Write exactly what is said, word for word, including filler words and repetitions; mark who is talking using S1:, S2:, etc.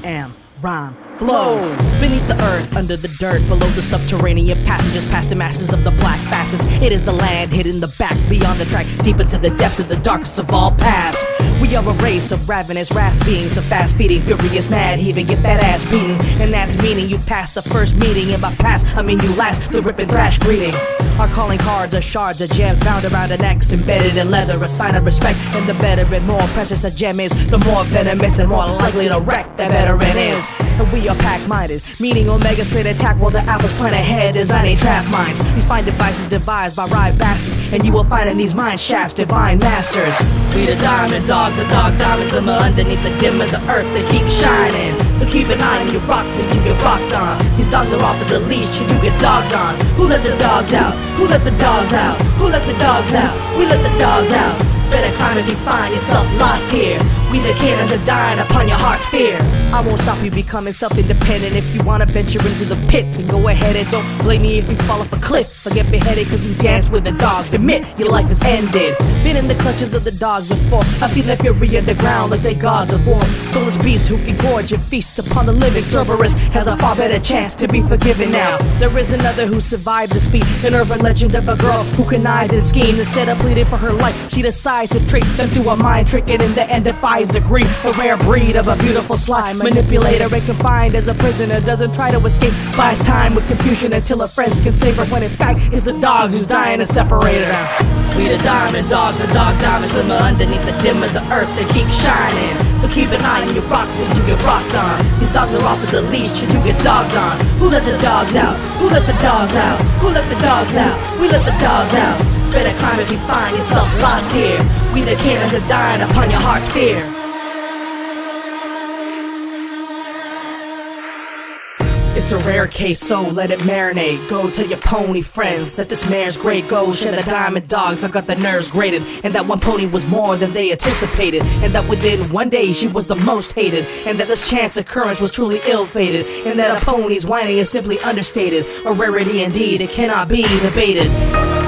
S1: am rhyme flow. Beneath the earth, under the dirt, below the subterranean passages, past the masses of the black facets. It is the land hidden in the back, beyond the track, deep into the depths of the darkest of all paths. We are a race of ravenous wrath beings, of fast feeding, furious, mad heaving, get that ass beaten. And that's meaning you passed the first meeting. In my past, I mean you last, the rip and thrash greeting. Our calling cards are shards of gems bound around the necks, embedded in leather, a sign of respect. And the better and more precious a gem is, the more venomous and more likely to wreck the veteran is. And we are pack-minded, meaning Omega straight attack while the Alphas plan ahead, designing trap minds. These fine devices devised by riot bastards, and you will find in these mine shafts divine masters. We the diamond dogs, the dog diamonds glimmer underneath the dim of the earth, they keep shining. So keep an eye on your rocks and you get rocked on. These dogs are off of the leash and you get dogged on. Who let the dogs out? Who let the dogs out? Who let the dogs out? We let the dogs out. Better climb if you find yourself lost here. We the cannons are dying upon your heart's fear. I won't stop you becoming self-independent. If you wanna venture into the pit, then go ahead and don't blame me if you fall off a cliff or get beheaded cause you dance with the dogs. Admit your life is ended. Been in the clutches of the dogs before. I've seen their fury underground like they gods of war. Soulless beast who can gorge and feast upon the living. Cerberus has a far better chance to be forgiven now. There is another who survived this feat, an urban legend of a girl who connived and schemed. Instead of pleading for her life, she decides to trick them to a mind trick, and in the end defies degree. A rare breed of a beautiful slime, manipulator and confined as a prisoner, doesn't try to escape, buys time with confusion until her friends can save her, when in fact it's the dogs who's dying to separate her. We the diamond dogs, the dog diamonds glimmer underneath the dim of the earth, they keep shining. So keep an eye on your rocks and you get rocked on. These dogs are off of the leash and you get dogged on. Who let the dogs out? Who let the dogs out? Who let the dogs out? We let the dogs out. Better climb if you find yourself lost here. We the cannons are dying upon your heart's fear. It's a rare case, so let it marinate. Go tell your pony friends that this mare's great. Go share the diamond dogs, I got the nerves grated. And that one pony was more than they anticipated. And that within one day she was the most hated. And that this chance occurrence was truly ill-fated. And that a pony's whining is simply understated. A rarity indeed, it cannot be debated.